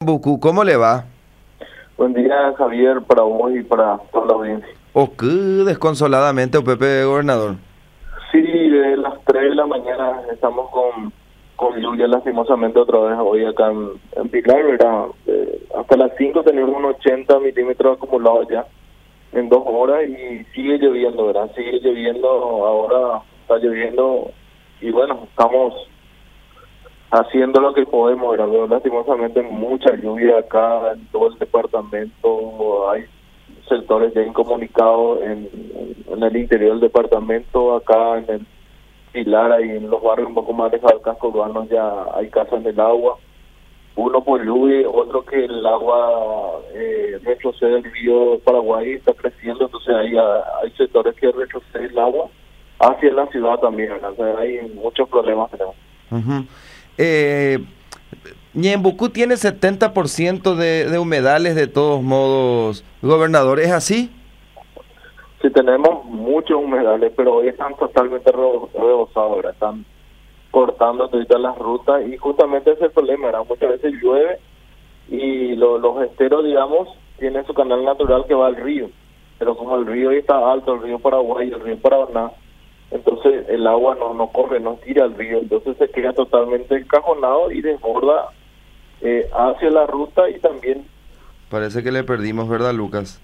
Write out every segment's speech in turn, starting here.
Bucú, ¿cómo le va? Buen día, Javier, para vos y para toda la audiencia. ¿O qué desconsoladamente, o Pepe Gobernador? Sí, de las 3 de la mañana estamos con lluvia, lastimosamente, otra vez hoy acá en Pilar, ¿verdad? Hasta las 5 tenemos unos 80 milímetros acumulados ya en 2 horas y sigue lloviendo, ¿verdad? Sigue lloviendo, ahora está lloviendo y bueno, estamos haciendo lo que podemos, ¿verdad? Pero lastimosamente mucha lluvia acá en todo el departamento, hay sectores ya incomunicados en el interior del departamento, acá en el Pilar y en los barrios un poco más alejados del casco urbano ya hay casas en el agua, uno por lluvia, otro que el agua retrocede el río Paraguay, está creciendo, entonces hay sectores que retrocede el agua hacia la ciudad también, ¿verdad? O sea, hay muchos problemas tenemos. Uh-huh. Ñembucú tiene 70% de humedales de todos modos, gobernador, ¿es así? Sí, tenemos muchos humedales, pero hoy están totalmente rebosados, ¿verdad? Están cortando todas las rutas y justamente ese es el problema, ¿verdad? Muchas veces llueve y los esteros, digamos, tienen su canal natural que va al río, pero como el río ahí está alto, el río Paraguay, el río Paraná, entonces el agua no corre, no tira al río, entonces se queda totalmente encajonado y desborda hacia la ruta y también... Parece que le perdimos, ¿verdad, Lucas?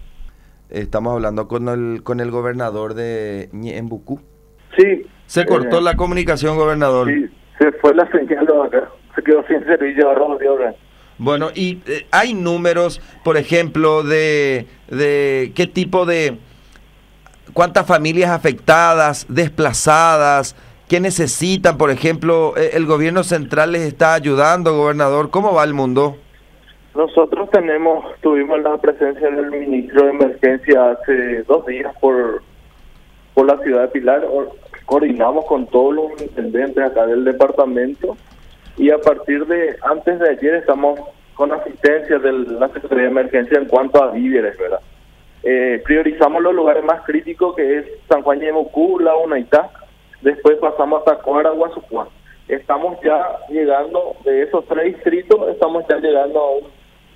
Estamos hablando con el gobernador de Ñembucú. Sí. Se cortó la comunicación, gobernador. Sí, se fue la señal de acá, se quedó sin servicio ahora de obra. Bueno, y hay números, por ejemplo, de qué tipo de... ¿Cuántas familias afectadas, desplazadas, qué necesitan? Por ejemplo, el gobierno central les está ayudando, gobernador. ¿Cómo va el mundo? Nosotros tuvimos la presencia del ministro de Emergencia hace 2 días por la ciudad de Pilar. Coordinamos con todos los intendentes acá del departamento y a partir de antes de ayer estamos con asistencia de la Secretaría de Emergencia en cuanto a víveres, ¿verdad? Priorizamos los lugares más críticos, que es San Juan de Ñembucú, La Hunaitá, después pasamos hasta Cuara, Guazucuá. Estamos ya llegando, de esos 3 distritos, estamos ya llegando a un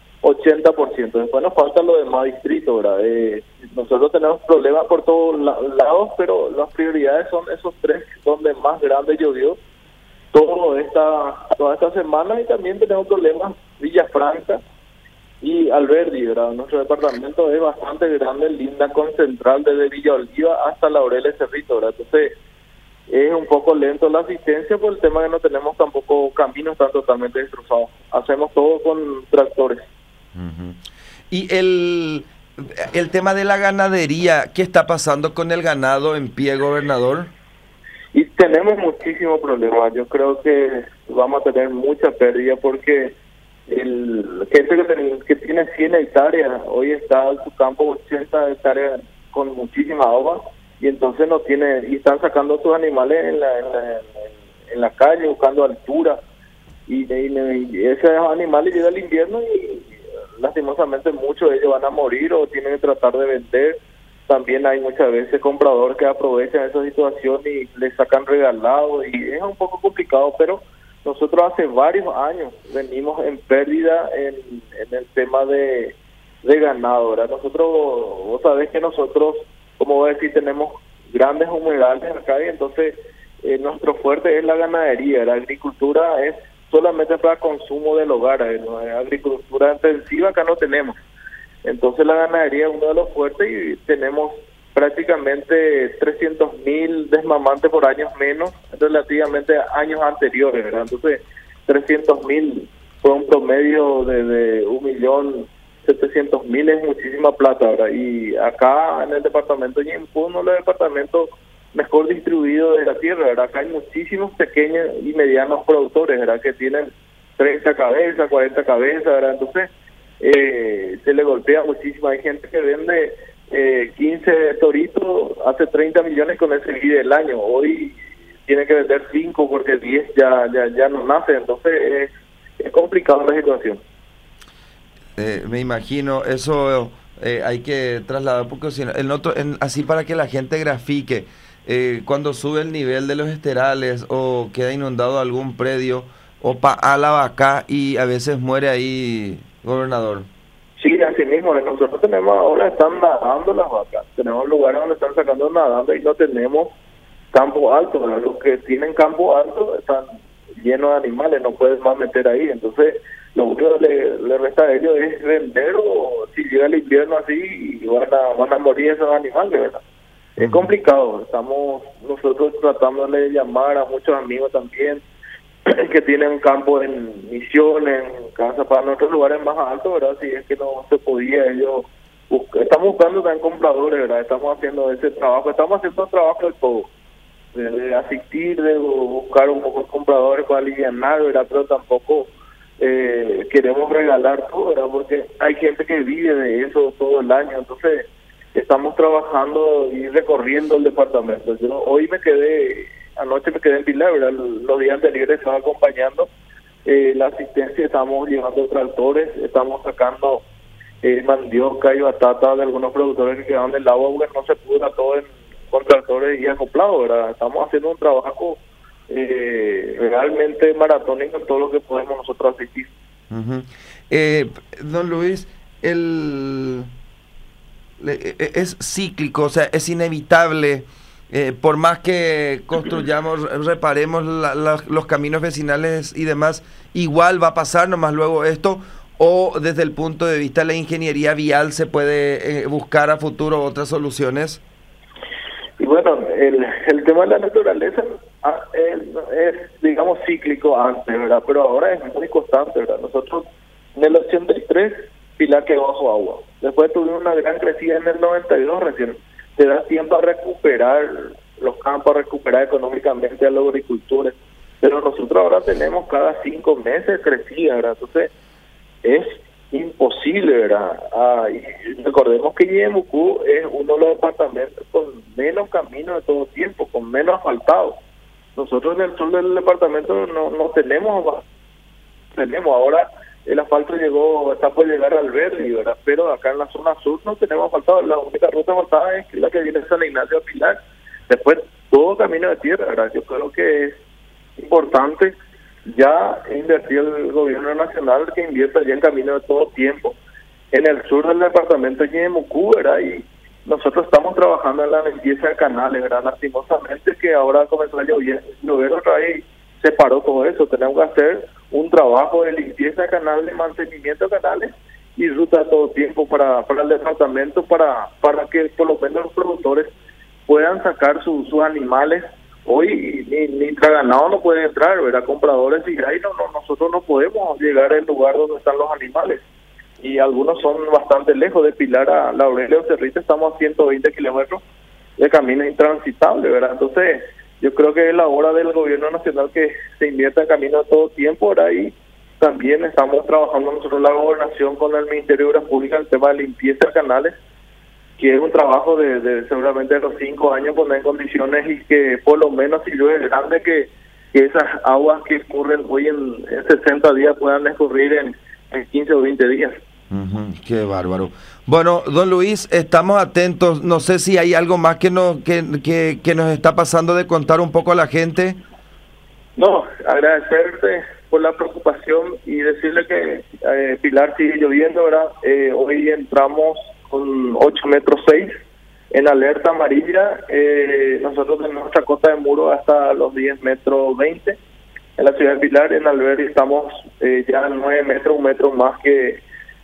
80%. Después nos faltan los demás distritos, ¿verdad? Nosotros tenemos problemas por todos lados, pero las prioridades son esos 3 donde más grande llovió toda esta semana, y también tenemos problemas Villafranca y Alberdi, ¿verdad? Nuestro departamento es bastante grande, linda con central desde Villa Oliva hasta Laureles Cerrito, ¿verdad? Entonces es un poco lento la asistencia por el tema que no tenemos tampoco caminos, están totalmente destrozados. Hacemos todo con tractores. Uh-huh. Y el tema de la ganadería, ¿qué está pasando con el ganado en pie, gobernador? Y tenemos muchísimos problemas. Yo creo que vamos a tener mucha pérdida porque el gente que tiene 100 hectáreas, hoy está en su campo 80 hectáreas con muchísima agua y entonces no tiene, y están sacando sus animales en la calle buscando altura y esos animales llegan al invierno y lastimosamente muchos de ellos van a morir o tienen que tratar de vender. También hay muchas veces compradores que aprovechan esa situación y les sacan regalado y es un poco complicado, pero nosotros hace varios años venimos en pérdida en el tema de ganado, ¿verdad? Nosotros, vos sabés que nosotros, como voy a decir, tenemos grandes humedales acá y entonces nuestro fuerte es la ganadería. La agricultura es solamente para consumo del hogar, agricultura intensiva acá no tenemos. Entonces la ganadería es uno de los fuertes y tenemos prácticamente 300.000 desmamantes por año menos relativamente a años anteriores, ¿verdad? Entonces 300.000 fue un promedio de 1.700.000, es muchísima plata, ¿verdad? Y acá en el departamento de Ñembucú, uno de los departamentos mejor distribuidos de la tierra, ¿verdad? Acá hay muchísimos pequeños y medianos productores, ¿verdad? Que tienen 30 cabezas, 40 cabezas, ¿verdad? Entonces se le golpea muchísimo. Hay gente que vende 15 toritos, hace 30 millones con ese vida del año. Hoy tiene que vender 5 porque 10 ya no nace. Entonces es complicada la situación. Me imagino, eso hay que trasladar porque si no, así para que la gente grafique, cuando sube el nivel de los esterales o queda inundado algún predio, opa a la vaca y a veces muere ahí, gobernador. Sí, así mismo, nosotros tenemos ahora, están nadando las vacas, tenemos lugares donde están sacando nadando y no tenemos campo alto, ¿verdad? Los que tienen campo alto están llenos de animales, no puedes más meter ahí, entonces lo único que le resta a ellos es vender, o si llega el invierno así van a morir esos animales, ¿verdad? Es complicado, estamos nosotros tratando de llamar a muchos amigos también que tienen un campo en Misiones, en casa para nuestros lugares más altos, ¿verdad? Si es que no se podía, ellos estamos buscando también compradores, ¿verdad? Estamos haciendo ese trabajo, estamos haciendo un trabajo de todo, de asistir, de buscar un poco de compradores para aliviar, ¿verdad? Pero tampoco queremos regalar todo, ¿verdad? Porque hay gente que vive de eso todo el año, entonces estamos trabajando y recorriendo el departamento. Yo anoche me quedé en Pilar, ¿verdad? Los días anteriores estaba acompañando la asistencia, estamos llevando tractores, estamos sacando mandioca y batata de algunos productores que quedaron del agua porque no se pudo todo con tractores y acoplados, ¿verdad? Estamos haciendo un trabajo realmente maratónico en todo lo que podemos nosotros asistir. Don Luis, es cíclico, o sea, es inevitable. Por más que construyamos, reparemos los caminos vecinales y demás, igual va a pasar nomás luego esto, o desde el punto de vista de la ingeniería vial se puede buscar a futuro otras soluciones. Y bueno, el tema de la naturaleza es, digamos, cíclico antes, ¿verdad? Pero ahora es muy constante, ¿verdad? Nosotros en el 83 Pilar quedó bajo agua, después tuvimos una gran crecida en el 92 recién. Te da tiempo a recuperar los campos, a recuperar económicamente a los agricultores, pero nosotros ahora tenemos cada 5 meses crecida, ¿verdad? Entonces es imposible, ¿verdad? Y recordemos que Ñemucú es uno de los departamentos con menos caminos de todo tiempo, con menos asfaltados. Nosotros en el sur del departamento no tenemos ahora. El asfalto está por llegar al Verde, ¿verdad? Pero acá en la zona sur no tenemos asfaltado. La única ruta asfaltada es la que viene de San Ignacio a Pilar. Después, todo camino de tierra, ¿verdad? Yo creo que es importante ya invertir el gobierno nacional, que invierta ya en camino de todo tiempo en el sur del departamento de Ñemucú, ¿verdad? Y nosotros estamos trabajando en la limpieza de canales, ¿verdad? Lastimosamente que ahora comenzó a llover otra vez, se paró todo eso. Tenemos que hacer un trabajo de limpieza de canales, mantenimiento de canales y ruta todo tiempo para el departamento, para que por lo menos los productores puedan sacar sus animales. Hoy ni traganado no puede entrar, ¿verdad? Compradores y ahí nosotros no podemos llegar al lugar donde están los animales, y algunos son bastante lejos. De Pilar a Laurelio Cerrita estamos a 120 kilómetros de camino intransitable, ¿verdad? Entonces yo creo que es la hora del gobierno nacional que se invierta en camino de todo tiempo, ¿verdad? Y también estamos trabajando nosotros la gobernación con el Ministerio de Obras Públicas el tema de limpieza de canales, que es un trabajo de seguramente de los 5 años, poner en condiciones y que por lo menos si llueve grande, que esas aguas que escurren hoy en 60 días puedan escurrir en 15 o 20 días. Qué bárbaro. Bueno, don Luis, estamos atentos. No sé si hay algo más que nos está pasando de contar un poco a la gente. No, agradecerte por la preocupación y decirle que Pilar sigue lloviendo, ¿verdad? Hoy entramos con 8 metros 6 en alerta amarilla. Nosotros tenemos nuestra cota de muro hasta los 10 metros 20. En la ciudad de Pilar, en Alberdi, estamos ya a 9 metros, un metro más que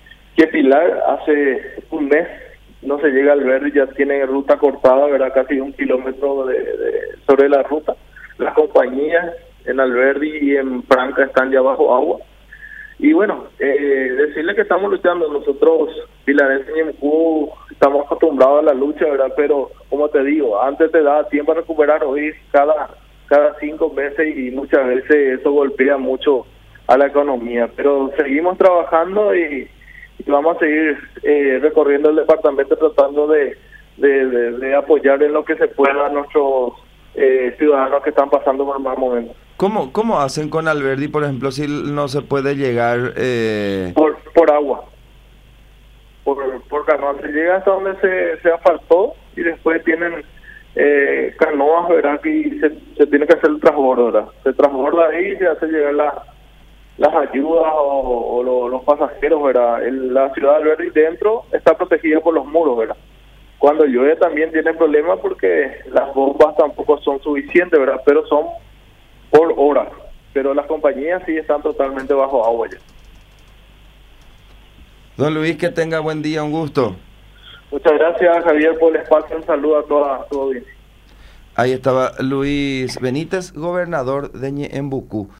Pilar. Hace un mes no se llega al Alberdi, ya tiene ruta cortada, ¿verdad? Casi 1 kilómetro sobre la ruta. Las compañías en Alberdi y en Franca están ya bajo agua. Y bueno, decirle que estamos luchando. Nosotros, pilarenses y Ñemucú, estamos acostumbrados a la lucha, ¿verdad? Pero, como te digo, antes te da tiempo a recuperar, hoy cada 5 meses, y muchas veces eso golpea mucho a la economía. Pero seguimos trabajando y vamos a seguir recorriendo el departamento tratando de apoyar en lo que se pueda a nuestros ciudadanos que están pasando por mal momento. ¿Cómo hacen con Alberdi, por ejemplo, si no se puede llegar? Por agua. Por canoa. Se llega hasta donde se asfaltó y después tienen canoas, ¿verdad? Y se tiene que hacer el transbordo, ¿verdad? Se transborda ahí y se hace llegar las ayudas los pasajeros, ¿verdad? La ciudad de Alberdi dentro está protegida por los muros, ¿verdad? Cuando llueve también tiene problemas porque las bombas tampoco son suficientes, ¿verdad? Pero son por hora. Pero las compañías sí están totalmente bajo agua ya. Don Luis, que tenga buen día, un gusto. Muchas gracias, Javier, por el espacio. Un saludo a toda tu audiencia. Ahí estaba Luis Benítez, gobernador de Ñeembucú.